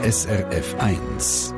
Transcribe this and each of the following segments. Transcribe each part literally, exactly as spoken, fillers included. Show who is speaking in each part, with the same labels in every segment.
Speaker 1: S R F eins.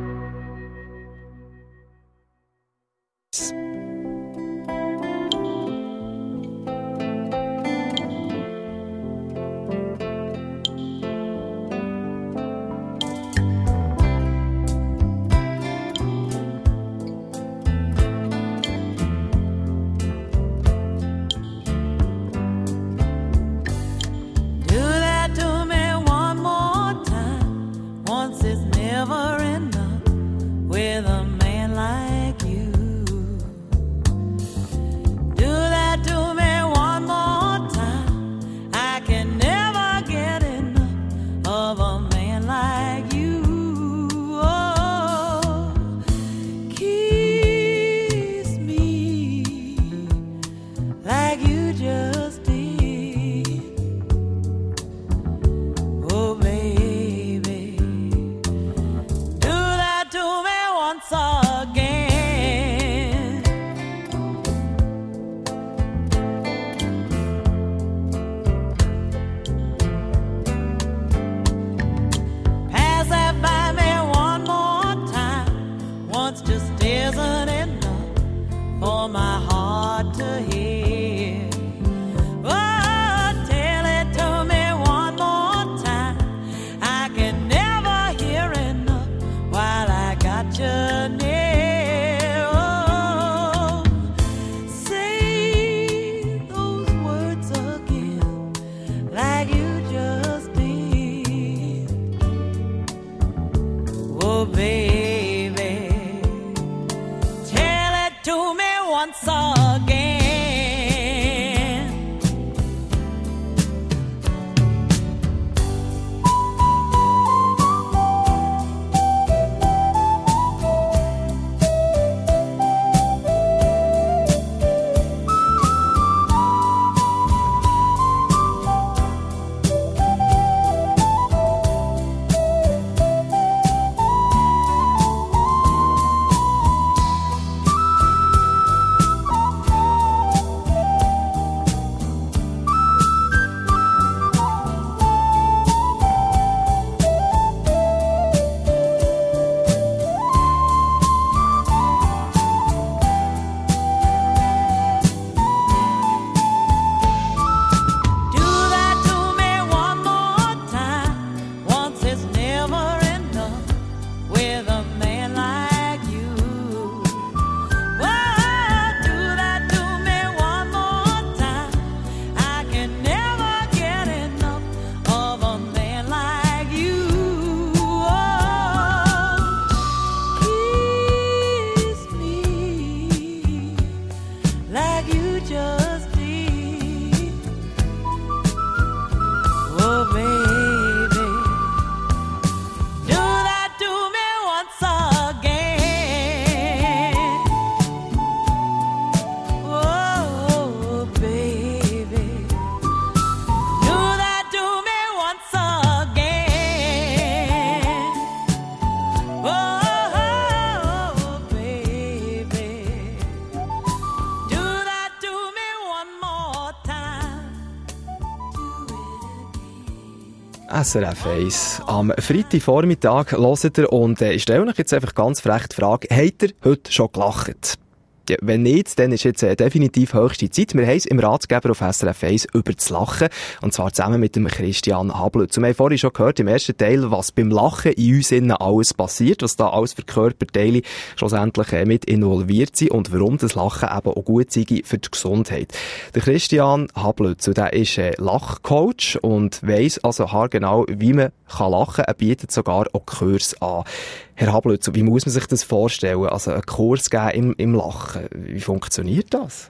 Speaker 2: S R F eins. Am Freitagvormittag hört ihr und äh, ich stelle euch jetzt einfach ganz frech die Frage, habt ihr heute schon gelacht? Ja, wenn nicht, dann ist jetzt äh, definitiv höchste Zeit. Wir haben es im Ratgeber auf S R F eins über das Lachen. Und zwar zusammen mit dem Christian Hablutz. Wir haben vorhin schon gehört im ersten Teil, was beim Lachen in uns innen alles passiert, was da alles für Körperteile schlussendlich äh, mit involviert sind und warum das Lachen eben auch gut sei für die Gesundheit. Der Christian Hablutz, der ist äh, Lachcoach und weiss also haargenau, wie man kann lachen. Er bietet sogar auch Kurs an. Herr Hablutz, wie muss man sich das vorstellen? Also einen Kurs geben im, im Lachen. Wie funktioniert das?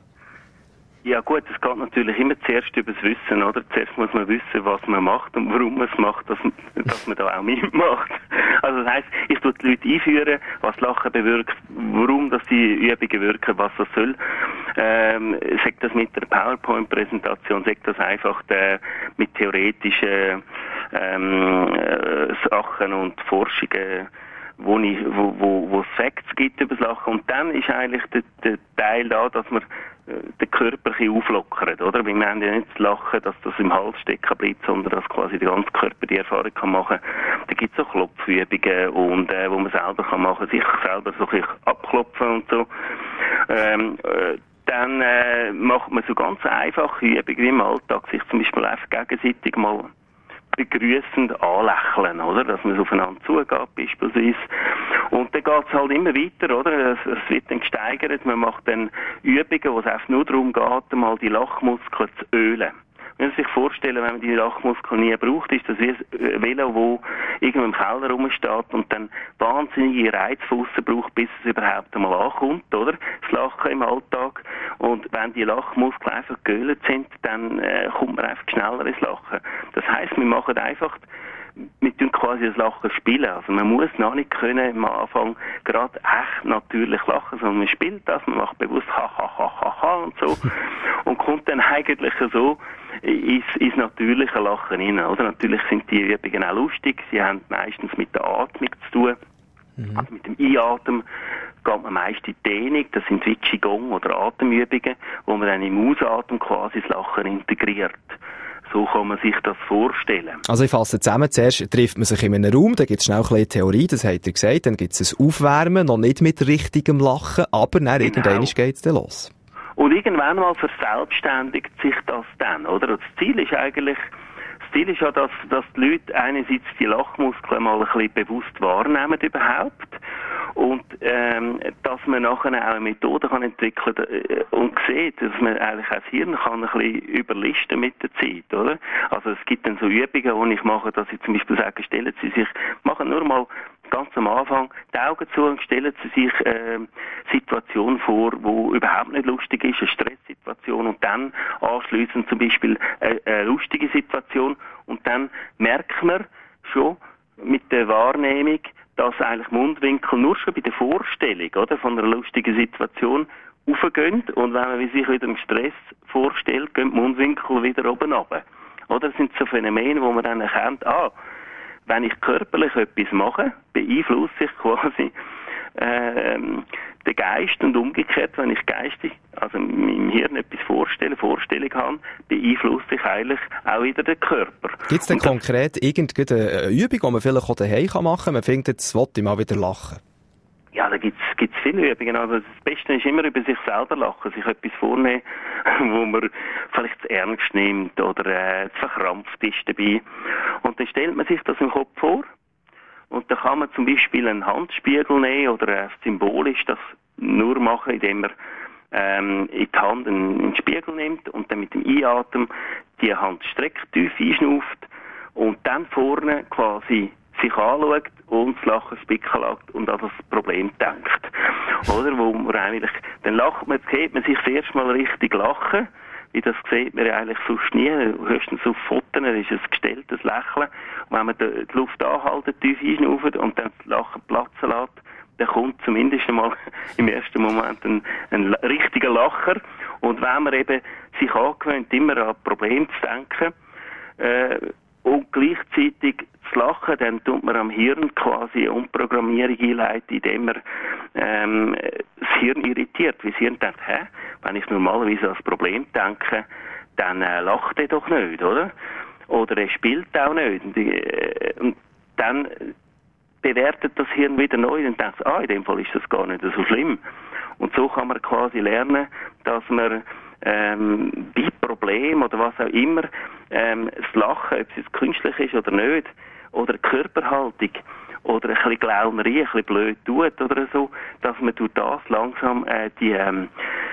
Speaker 3: Ja gut, es geht natürlich immer zuerst über das Wissen, oder? Zuerst muss man wissen, was man macht und warum man es macht, dass, dass man da auch mitmacht. Also das heisst, ich tue die Leute einführen, was Lachen bewirkt, warum dass die Übungen wirken, was das soll. Ähm, sagt das mit der PowerPoint-Präsentation, sagt das einfach der, mit theoretischen ähm, äh, Sachen und Forschungen, wo ich, wo, wo, wo es Facts gibt über das Lachen. Und dann ist eigentlich der, der Teil da, dass man äh, den Körper ein bisschen auflockert, oder? Weil wir haben ja nicht das Lachen, dass das im Hals stecken bleibt, sondern dass quasi der ganze Körper die Erfahrung kann machen. Da gibt gibt so Klopfübungen und äh, wo man selber kann machen, sich selber so ein bisschen abklopfen und so. Ähm, äh, dann äh, macht man so ganz einfache Übungen wie im Alltag, sich zum Beispiel einfach gegenseitig mal begrüßend anlächeln, oder? Dass man aufeinander zugeht, beispielsweise. Und dann geht es halt immer weiter, oder? Es, es wird dann gesteigert. Man macht dann Übungen, wo es einfach nur darum geht, mal die Lachmuskeln zu ölen. Wenn man sich vorstellen, wenn man die Lachmuskeln nie braucht, ist das wie ein Velo, wo irgendwo im Keller rumsteht und dann wahnsinnige Reizfussen braucht, bis es überhaupt einmal ankommt, oder? Das Lachen im Alltag. Und wenn die Lachmuskeln einfach geölt sind, dann äh, kommt man einfach schneller ins Lachen. Das heisst, wir machen einfach, wir tun quasi das Lachen spielen. Also man muss noch nicht können am Anfang gerade echt natürlich lachen, sondern man spielt das, man macht bewusst ha ha ha ha ha und so und kommt dann eigentlich so ins, ins natürliche Lachen rein. Oder? Natürlich sind die Übungen auch lustig, sie haben meistens mit der Atmung zu tun. Mhm. Also mit dem Einatmen geht man meist in die Dehnung, das sind wie Qigong oder Atemübungen, wo man dann im Ausatmen quasi das Lachen integriert. So kann man sich das vorstellen.
Speaker 2: Also ich fasse zusammen, zuerst trifft man sich in einem Raum, dann gibt es schnell ein bisschen Theorie, das hat er gesagt, dann gibt es ein Aufwärmen, noch nicht mit richtigem Lachen, aber dann genau. Irgendwann geht es dann los.
Speaker 3: Und irgendwann mal verselbstständigt sich das dann, oder? Und das Ziel ist eigentlich, das Ziel ist ja, dass, dass die Leute einerseits die Lachmuskeln mal ein bisschen bewusst wahrnehmen überhaupt und ähm, dass man nachher auch eine Methode kann entwickeln äh, und sieht, dass man eigentlich auch das Hirn kann ein bisschen überlisten mit der Zeit, oder? Also es gibt dann so Übungen, wo ich mache, dass ich zum Beispiel sage, stellen Sie sich, machen nur mal ganz am Anfang die Augen zu und stellen Sie sich äh, Situation vor, wo überhaupt nicht lustig ist, eine Stresssituation und dann anschliessend zum Beispiel eine, eine lustige Situation und dann merkt man schon mit der Wahrnehmung, dass eigentlich Mundwinkel nur schon bei der Vorstellung, oder, von einer lustigen Situation aufgehen und wenn man sich wieder im Stress vorstellt, gehen die Mundwinkel wieder oben runter. Oder das sind so Phänomene, wo man dann erkennt, ah, wenn ich körperlich etwas mache, beeinflusst sich quasi ähm, der Geist und umgekehrt, wenn ich geistig, also im Hirn etwas vorstelle, Vorstellung habe, beeinflusst sich eigentlich auch wieder der Körper.
Speaker 2: Gibt es denn und konkret irgendeine Übung, die man vielleicht auch daheim machen kann? Man findet, jetzt will ich mal wieder lachen.
Speaker 3: Ja, da gibt's gibt's viele Übungen. Also das Beste ist immer über sich selber lachen, sich etwas vornehmen, wo man vielleicht zu ernst nimmt oder äh, zu verkrampft ist dabei. Und dann stellt man sich das im Kopf vor und dann kann man zum Beispiel einen Handspiegel nehmen oder äh, symbolisch das nur machen, indem man ähm, in die Hand einen, einen Spiegel nimmt und dann mit dem Einatmen die Hand streckt, tief einschnauft und dann vorne quasi sich anschaut und das Lachen spicken lässt und an das Problem denkt. Oder? Wo man eigentlich, dann lacht man, sieht man sich das erste Mal richtig lachen, wie das sieht man ja eigentlich sonst nie, höchstens auf Fotos, ist ein gestelltes Lächeln. Und wenn man die Luft anhalten, tief einschnauft und dann das Lachen platzen lässt, dann kommt zumindest einmal im ersten Moment ein, ein richtiger Lacher. Und wenn man eben sich angewöhnt, immer an Probleme zu denken, äh, und gleichzeitig zu lachen, dann tut man am Hirn quasi eine Umprogrammierung einleiten, indem man ähm, das Hirn irritiert. Weil das Hirn denkt, hä, wenn ich normalerweise an das Problem denke, dann äh, lacht er doch nicht, oder? Oder er spielt auch nicht. Und, äh, und dann bewertet das Hirn wieder neu und denkt, ah, in dem Fall ist das gar nicht so schlimm. Und so kann man quasi lernen, dass man ähm, bei Problemen oder was auch immer, ähm, das Lachen, ob es jetzt künstlich ist oder nicht, oder Körperhaltung, oder ein bisschen Glaunerei, ein bisschen blöd tut oder so, dass man durch das langsam äh, die, ähm,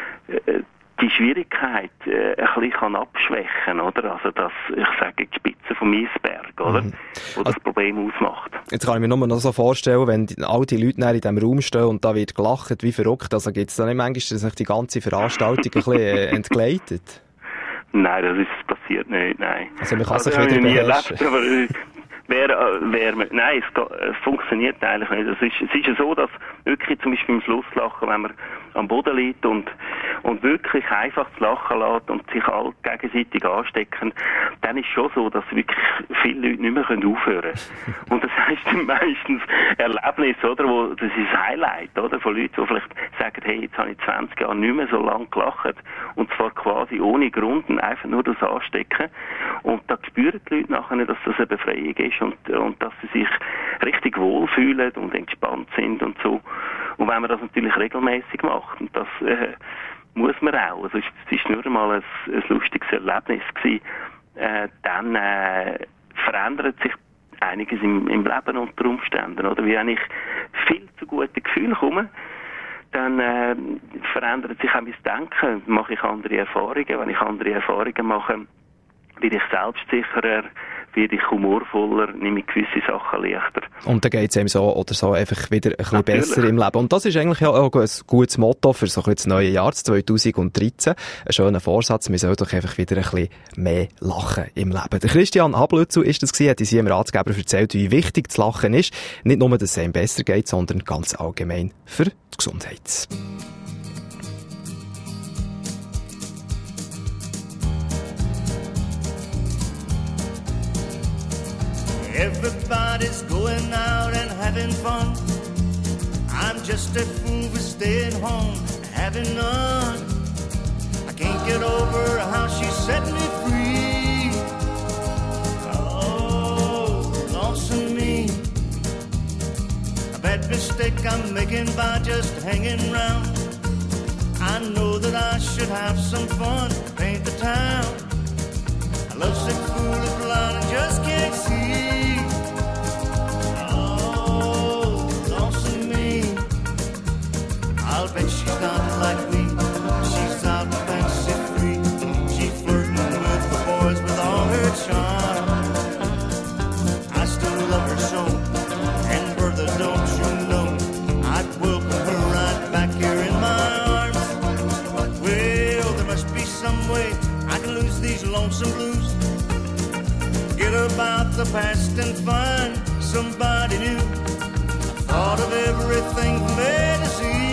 Speaker 3: äh, die Schwierigkeit äh, ein bisschen kann abschwächen, oder? Also das, ich sage, die Spitze vom Eisberg, oder? Mhm. Wo das also, Problem ausmacht.
Speaker 2: Jetzt kann ich mir nur noch so vorstellen, wenn die, all die Leute in diesem Raum stehen und da wird gelacht, wie verrückt, also gibt es da nicht manchmal, dass sich die ganze Veranstaltung ein bisschen äh, entgleitet?
Speaker 3: Nein, das ist passiert nicht, nein.
Speaker 2: Also man kann
Speaker 3: also,
Speaker 2: sich wieder beherrschen.
Speaker 3: Erlebt, aber wer, wer, nein, es, es funktioniert eigentlich nicht. Es ist, es ist ja so, dass wirklich zum Beispiel im Schlusslachen, wenn man am Boden liegt und, und wirklich einfach das Lachen lässt und sich alle gegenseitig anstecken, dann ist es schon so, dass wirklich viele Leute nicht mehr aufhören können. Und das heisst dann meistens Erlebnis, oder, wo, das ist ein Highlight, oder, von Leuten, die vielleicht sagen, hey, jetzt habe ich zwanzig Jahre nicht mehr so lange gelacht. Und zwar quasi ohne Grund, einfach nur das Anstecken. Und da spüren die Leute nachher, dass das eine Befreiung ist. ist und, und dass sie sich richtig wohlfühlen und entspannt sind und so. Und wenn man das natürlich regelmäßig macht, und das äh, muss man auch, also es ist nur einmal ein, ein lustiges Erlebnis gewesen, äh, dann äh, verändert sich einiges im, im Leben unter Umständen, oder? Wie wenn ich viel zu gute Gefühle komme, dann äh, verändert sich auch mein Denken, mache ich andere Erfahrungen. Wenn ich andere Erfahrungen mache, werde ich selbstsicherer, werde ich humorvoller, nehme ich gewisse Sachen leichter.
Speaker 2: Und dann geht es einem so oder so einfach wieder ein bisschen
Speaker 3: Natürlich.
Speaker 2: besser im Leben. Und das ist eigentlich auch ein gutes Motto für so ein bisschen das neue Jahr zwanzig dreizehn. Ein schöner Vorsatz, wir sollen doch einfach wieder ein bisschen mehr lachen im Leben. Der Christian Hablützel ist das gewesen, hat uns hier im Ratgeber erzählt, wie wichtig das Lachen ist. Nicht nur, dass es einem besser geht, sondern ganz allgemein für die Gesundheit.
Speaker 4: Everybody's going out and having fun. I'm just a fool for staying home and having none. I can't get over how she set me free. Oh, lonesome me. A bad mistake I'm making by just hanging round. I know that I should have some fun, paint the town. A lovesick fool is blind and just can't see. I'll bet she's not like me. She's out fancy free. She's flirting with the boys with all her charm. I still love her so, and brother, don't you know, I'd welcome her right back here in my arms. Well, there must be some way I can lose these lonesome blues. Forget about the past and find somebody new. I thought of everything from A to Z.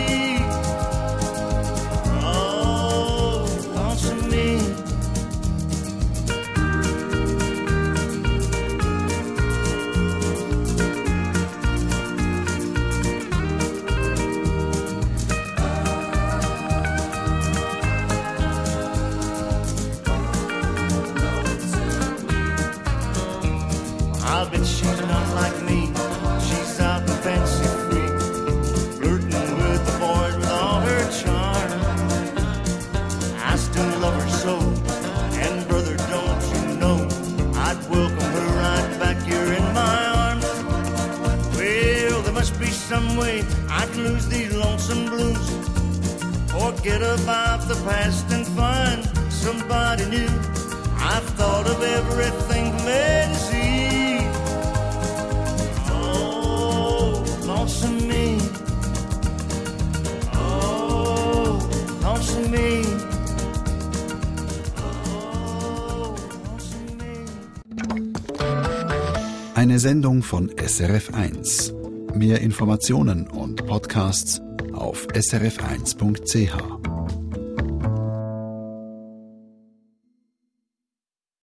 Speaker 4: I'll bet she's not like me. She's out and fancy free, flirting with the boys with all her charm. I still love her so, and brother, don't you know, I'd welcome her right back here in my arms. Well, there must be some way I can lose these lonesome blues. Forget about the past and find somebody new. I've thought of everything from A to Z. Lonesome me, oh, lonesome me, oh, lonesome me.
Speaker 1: Eine Sendung von S R F eins. Mehr Informationen und Podcasts auf s r f eins punkt c h.